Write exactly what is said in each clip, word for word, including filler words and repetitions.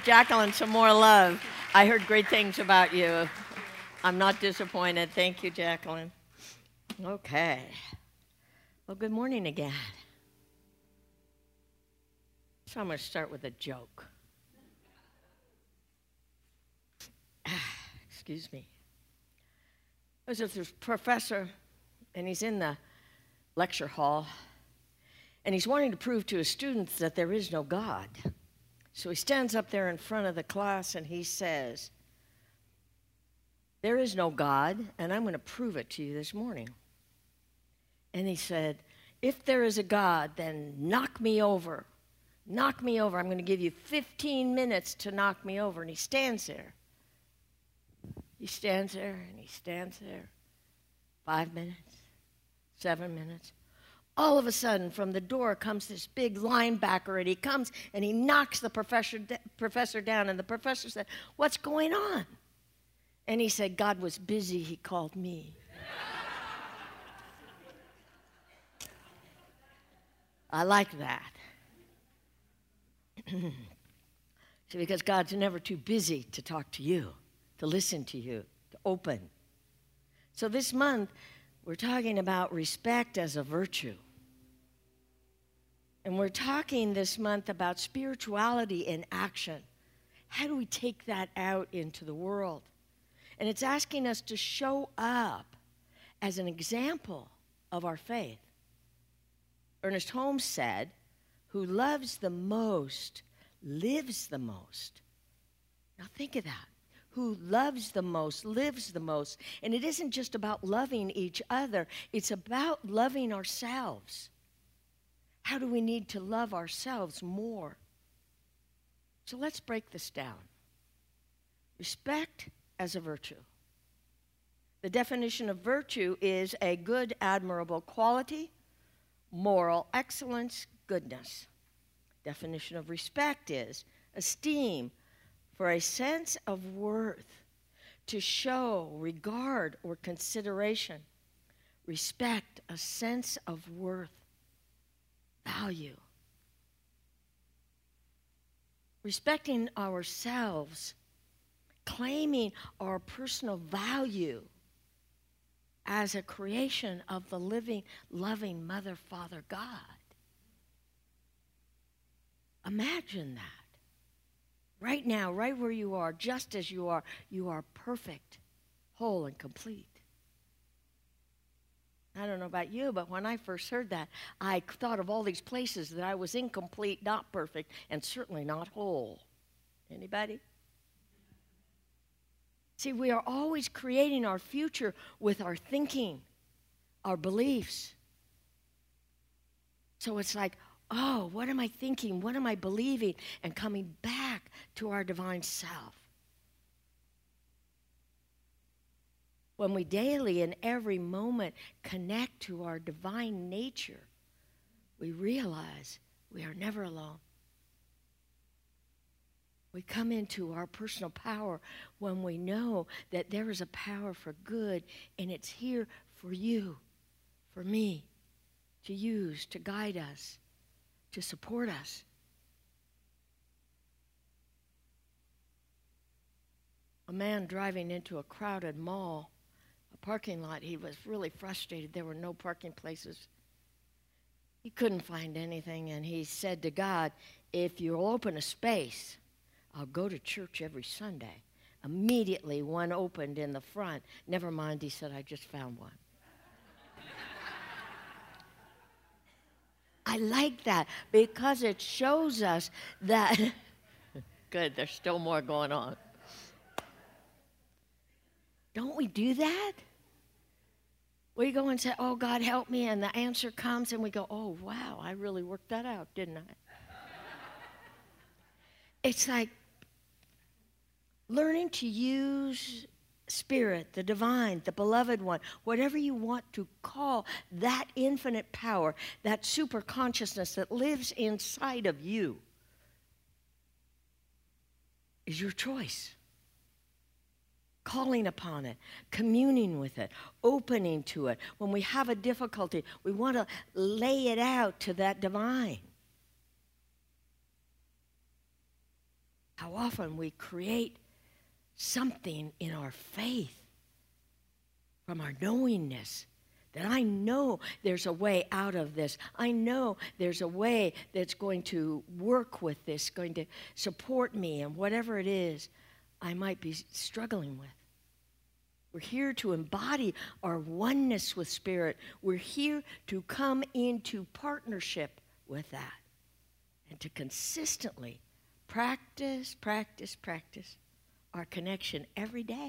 Jacqueline some more love. I heard great things about you. I'm not disappointed. Thank you, Jacqueline. Okay. Well, good morning again. So I'm going to start with a joke. Excuse me. There's this professor, and he's in the lecture hall, and he's wanting to prove to his students that there is no God. So he stands up there in front of the class, and he says, there is no God, and I'm going to prove it to you this morning. And he said, if there is a God, then knock me over. Knock me over. I'm going to give you fifteen minutes to knock me over. And he stands there. He stands there, and he stands there. Five minutes, seven minutes. All of a sudden, from the door comes this big linebacker, and he comes and he knocks the professor, professor down. And the professor said, what's going on? And he said, God was busy. He called me. I like that. See, because God's never too busy to talk to you, to listen to you, to open. So this month, we're talking about respect as a virtue. And we're talking this month about spirituality in action. How do we take that out into the world? And it's asking us to show up as an example of our faith. Ernest Holmes said, who loves the most lives the most. Now think of that. Who loves the most lives the most. And it isn't just about loving each other. It's about loving ourselves. How do we need to love ourselves more? So let's break this down. Respect as a virtue. The definition of virtue is a good, admirable quality, moral excellence, goodness. Definition of respect is esteem for a sense of worth, to show regard or consideration. Respect, a sense of worth, value. Respecting ourselves, claiming our personal value as a creation of the living, loving Mother, Father, God. Imagine that. Right now, right where you are, just as you are, you are perfect, whole, and complete. I don't know about you, but when I first heard that, I thought of all these places that I was incomplete, not perfect, and certainly not whole. Anybody? See, we are always creating our future with our thinking, our beliefs. So it's like, oh, what am I thinking? What am I believing? And coming back to our divine self. When we daily and every moment connect to our divine nature, we realize we are never alone. We come into our personal power when we know that there is a power for good, and it's here for you, for me, to use, to guide us, to support us. A man driving into a crowded mall, a parking lot, he was really frustrated. There were no parking places. He couldn't find anything, and he said to God, if you'll open a space, I'll go to church every Sunday. Immediately, one opened in the front. Never mind, he said, I just found one. I like that because it shows us that, good, there's still more going on. Don't we do that? We go and say, oh, God, help me, and the answer comes, and we go, oh, wow, I really worked that out, didn't I? It's like learning to use Spirit, the divine, the beloved one, whatever you want to call that infinite power, that super consciousness that lives inside of you, is your choice. Calling upon it, communing with it, opening to it. When we have a difficulty, we want to lay it out to that divine. how often we create something in our faith from our knowingness that I know there's a way out of this. I know there's a way that's going to work with this, going to support me and whatever it is I might be struggling with. We're here to embody our oneness with Spirit. We're here to come into partnership with that and to consistently practice, practice, practice our connection every day.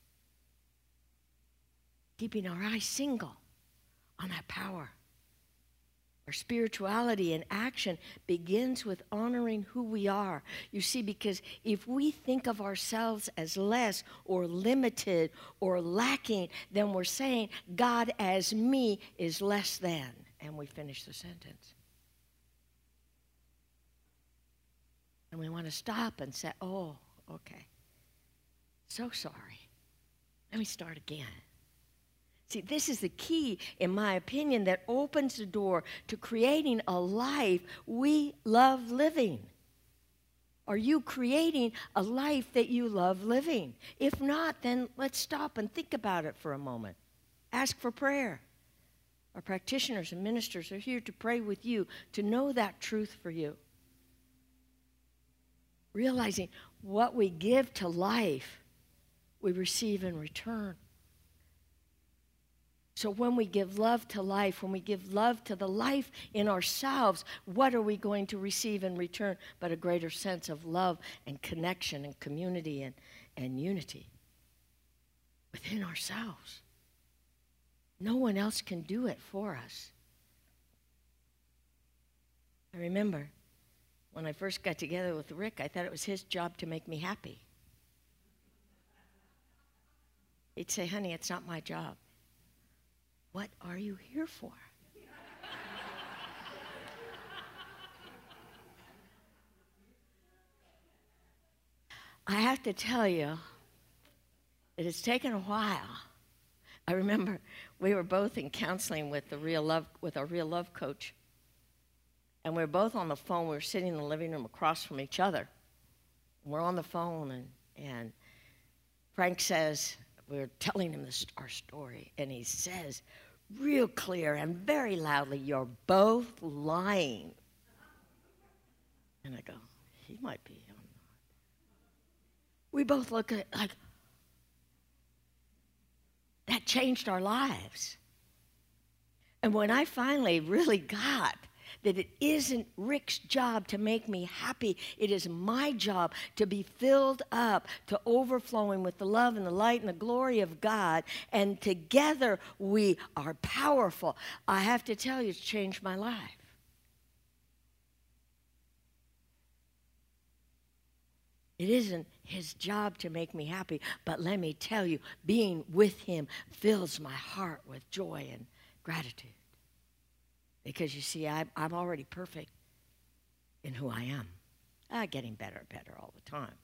Keeping our eyes single on that power. Our spirituality in action begins with honoring who we are. You see, because if we think of ourselves as less or limited or lacking, then we're saying God as me is less than. And we finish the sentence. And we want to stop and say, oh, okay. So sorry. Let me start again. See, this is the key, in my opinion, that opens the door to creating a life we love living. Are you creating a life that you love living? If not, then let's stop and think about it for a moment. Ask for prayer. Our practitioners and ministers are here to pray with you, to know that truth for you. Realizing what we give to life, we receive in return. So when we give love to life, when we give love to the life in ourselves, what are we going to receive in return but a greater sense of love and connection and community and, and unity within ourselves? No one else can do it for us. I remember when I first got together with Rick, I thought it was his job to make me happy. He'd say, honey, it's not my job. What are you here for? I have to tell you that it's taken a while. I remember we were both in counseling with the real love with our real love coach. And we were both on the phone. We were sitting in the living room across from each other. We're on the phone, and, and Frank says, we were telling him this, our story, and he says, real clear and very loudly, you're both lying. And I go, he might be. I'm not. We both look at it like, that changed our lives. And when I finally really got that it isn't Rick's job to make me happy, it is my job to be filled up to overflowing with the love and the light and the glory of God, and together we are powerful. I have to tell you, it's changed my life. It isn't his job to make me happy, but let me tell you, being with him fills my heart with joy and gratitude. Because you see, I, I'm already perfect in who I am. I'm getting better and better all the time.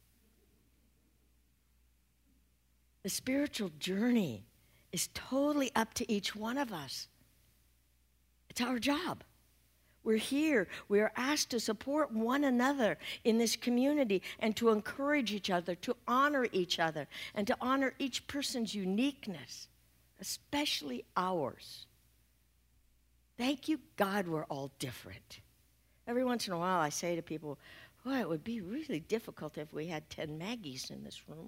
The spiritual journey is totally up to each one of us. It's our job. We're here. We are asked to support one another in this community and to encourage each other, to honor each other, and to honor each person's uniqueness, especially ours. Thank you, God, we're all different. Every once in a while I say to people, boy, it would be really difficult if we had ten Maggies in this room.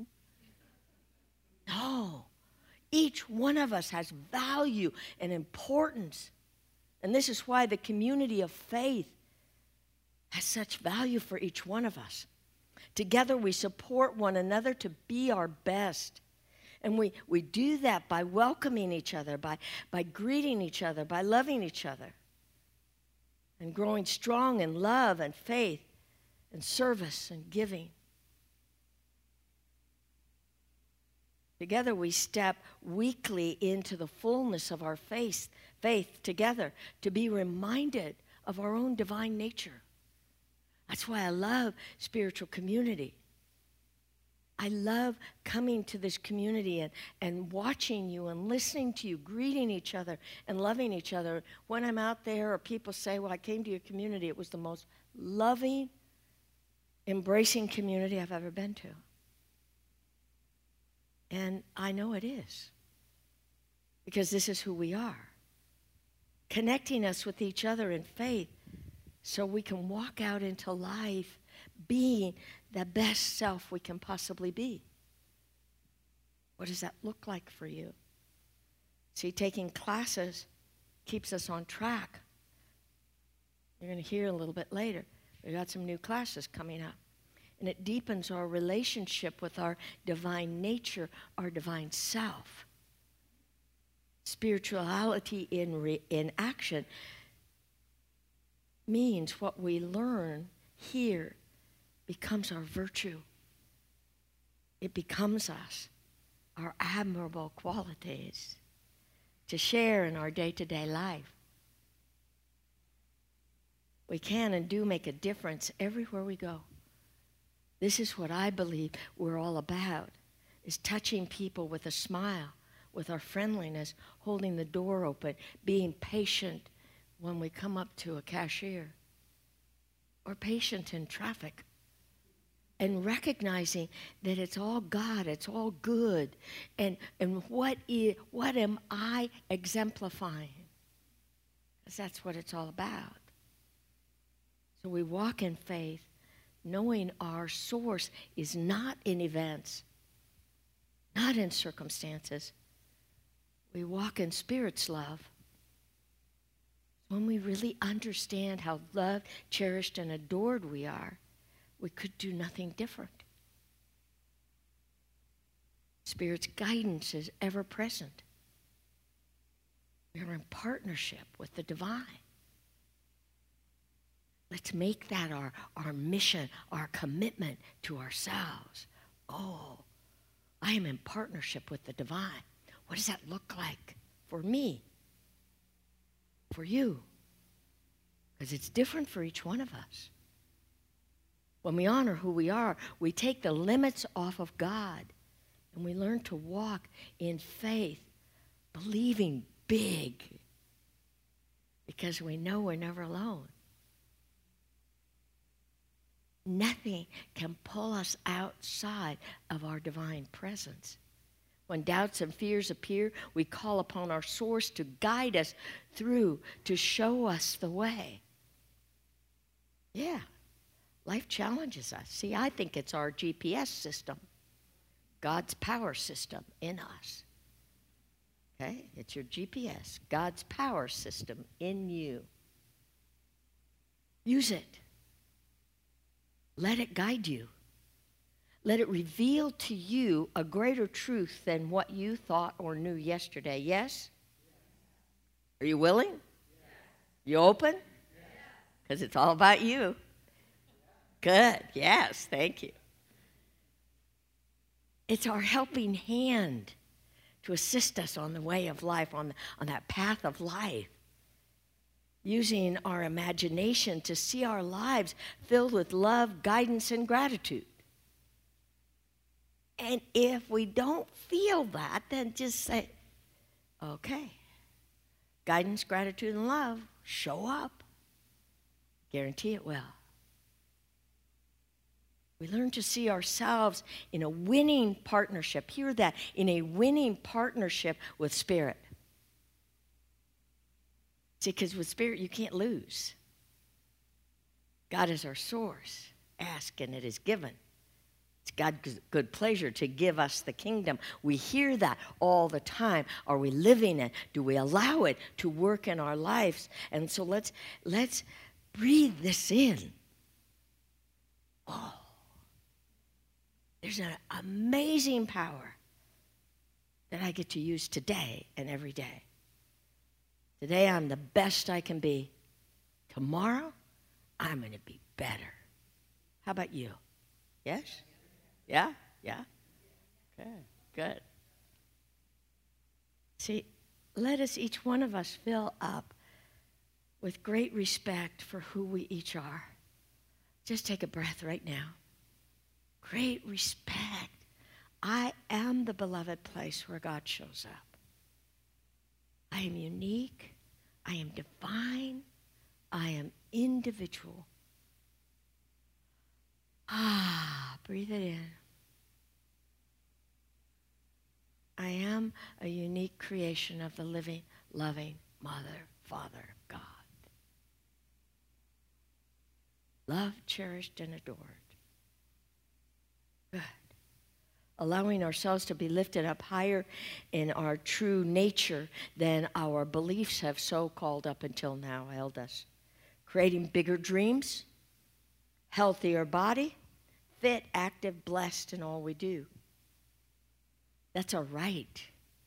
No. Each one of us has value and importance. And this is why the community of faith has such value for each one of us. Together we support one another to be our best. And we, we do that by welcoming each other, by, by greeting each other, by loving each other, and growing strong in love and faith and service and giving. Together we step weekly into the fullness of our faith, faith together to be reminded of our own divine nature. That's why I love spiritual community. I love coming to this community and, and watching you and listening to you, greeting each other and loving each other. When I'm out there or people say, well, I came to your community, it was the most loving embracing community I've ever been to. And I know it is, because this is who we are. Connecting us with each other in faith so we can walk out into life being the best self we can possibly be. What does that look like for you? See, taking classes keeps us on track. You're going to hear a little bit later. We've got some new classes coming up. And it deepens our relationship with our divine nature, our divine self. Spirituality in, re- in action means what we learn here becomes our virtue. It becomes us, our admirable qualities to share in our day-to-day life. We can and do make a difference everywhere we go. This is what I believe we're all about, is touching people with a smile, with our friendliness, holding the door open, being patient when we come up to a cashier, or patient in traffic, and recognizing that it's all God, it's all good, and, and what, is, what am I exemplifying? Because that's what it's all about. So we walk in faith, knowing our source is not in events, not in circumstances. We walk in Spirit's love. When we really understand how loved, cherished, and adored we are, we could do nothing different. Spirit's guidance is ever present. We are in partnership with the divine. Let's make that our, our mission, our commitment to ourselves. Oh, I am in partnership with the divine. What does that look like for me? For you? Because it's different for each one of us. When we honor who we are, we take the limits off of God, and we learn to walk in faith, believing big, because we know we're never alone. Nothing can pull us outside of our divine presence. When doubts and fears appear, we call upon our source to guide us through, to show us the way. Yeah, life challenges us. See, I think it's our G P S system, God's power system in us. Okay, it's your G P S, God's power system in you. Use it. Let it guide you. Let it reveal to you a greater truth than what you thought or knew yesterday. Yes? Are you willing? You open? Because it's all about you. Good. Yes. Thank you. It's our helping hand to assist us on the way of life, on, on that path of life. Using our imagination to see our lives filled with love, guidance, and gratitude. And if we don't feel that, then just say, okay, guidance, gratitude, and love, show up. Guarantee it will. We learn to see ourselves in a winning partnership. Hear that, in a winning partnership with Spirit. See, because with Spirit, you can't lose. God is our source. Ask, and it is given. It's God's good pleasure to give us the kingdom. We hear that all the time. Are we living it? Do we allow it to work in our lives? And so let's, let's breathe this in. Oh, there's an amazing power that I get to use today and every day. Today, I'm the best I can be. Tomorrow, I'm going to be better. How about you? Yes? Yeah? Yeah? Good, good. See, let us, each one of us, fill up with great respect for who we each are. Just take a breath right now. Great respect. I am the beloved place where God shows up. I am unique, I am divine, I am individual. Ah, breathe it in. I am a unique creation of the living, loving Mother, Father, God. Loved, cherished, and adored. Good. Allowing ourselves to be lifted up higher in our true nature than our beliefs have so-called up until now held us. Creating bigger dreams, healthier body, fit, active, blessed in all we do. That's a right.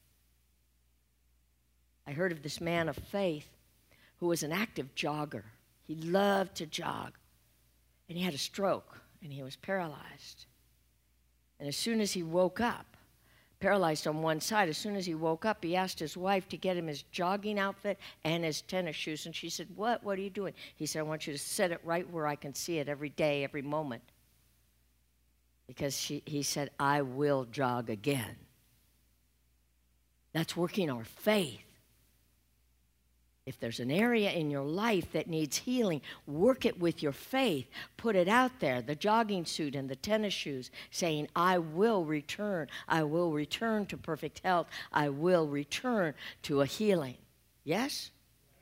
I heard of this man of faith who was an active jogger. He loved to jog. And he had a stroke, and he was paralyzed. And as soon as he woke up, paralyzed on one side, as soon as he woke up, he asked his wife to get him his jogging outfit and his tennis shoes. And she said, what? What are you doing? He said, I want you to set it right where I can see it every day, every moment. Because she, he said, I will jog again. That's working our faith. If there's an area in your life that needs healing, work it with your faith. Put it out there, the jogging suit and the tennis shoes, saying, I will return. I will return to perfect health. I will return to a healing. Yes?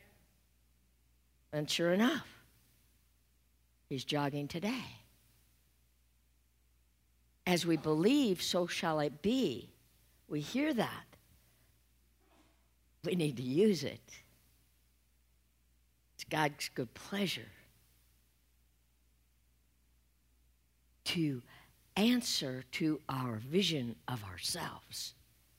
And sure enough, he's jogging today. As we believe, so shall it be. We hear that. We need to use it. It's God's good pleasure to answer to our vision of ourselves.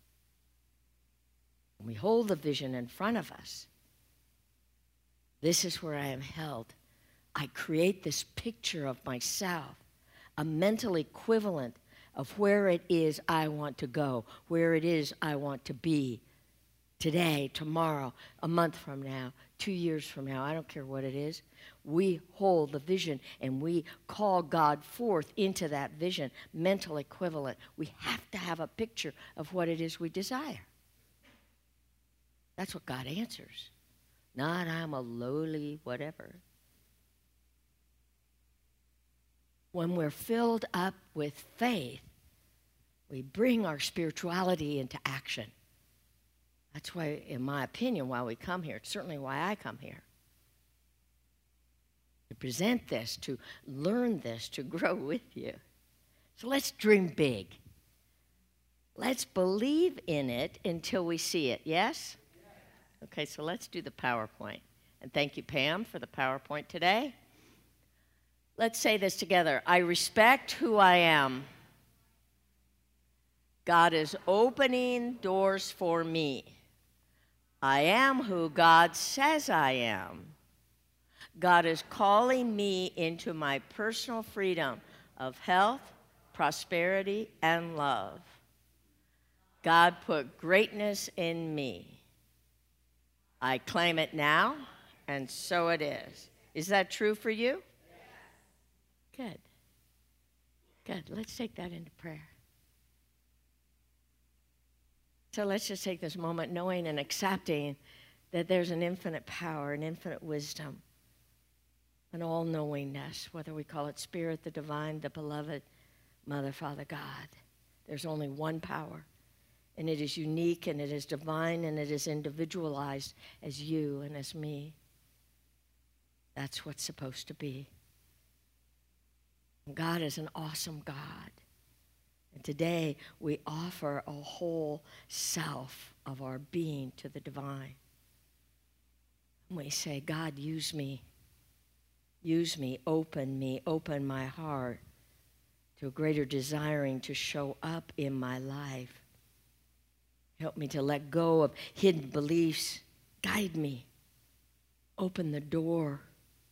When we hold the vision in front of us, this is where I am held. I create this picture of myself, a mental equivalent of where it is I want to go, where it is I want to be. Today, tomorrow, a month from now, two years from now, I don't care what it is. We hold the vision and we call God forth into that vision, mental equivalent. We have to have a picture of what it is we desire. That's what God answers. Not I'm a lowly whatever. When we're filled up with faith, we bring our spirituality into action. That's why, in my opinion, why we come here. It's certainly why I come here. To present this, to learn this, to grow with you. So let's dream big. Let's believe in it until we see it, yes? Okay, so let's do the PowerPoint. And thank you, Pam, for the PowerPoint today. Let's say this together. I respect who I am. God is opening doors for me. I am who God says I am. God is calling me into my personal freedom of health, prosperity, and love. God put greatness in me. I claim it now, and so it is. Is that true for you? Good. Good. Let's take that into prayer. So let's just take this moment knowing and accepting that there's an infinite power, an infinite wisdom, an all-knowingness, whether we call it Spirit, the divine, the beloved, Mother, Father, God. There's only one power, and it is unique, and it is divine, and it is individualized as you and as me. That's what's supposed to be. God is an awesome God. And today, we offer a whole self of our being to the divine. And we say, God, use me. Use me, open me, open my heart to a greater desiring to show up in my life. Help me to let go of hidden beliefs. Guide me. Open the door.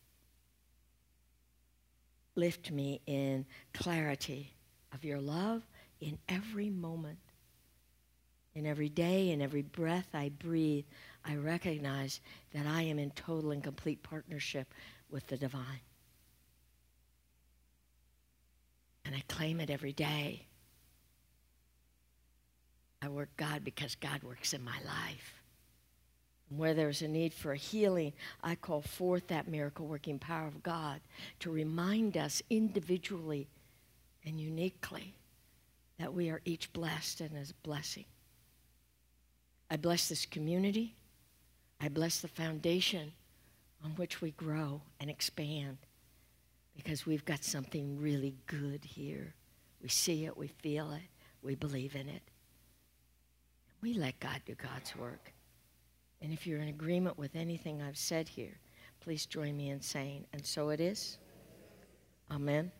Lift me in clarity of your love in every moment. In every day, in every breath I breathe, I recognize that I am in total and complete partnership with the divine. And I claim it every day. I work God because God works in my life. And where there's a need for a healing, I call forth that miracle-working power of God to remind us individually and uniquely that we are each blessed and as a blessing. I bless this community. I bless the foundation on which we grow and expand, because we've got something really good here. We see it, we feel it, we believe in it. We let God do God's work. And if you're in agreement with anything I've said here, please join me in saying, and so it is. Amen.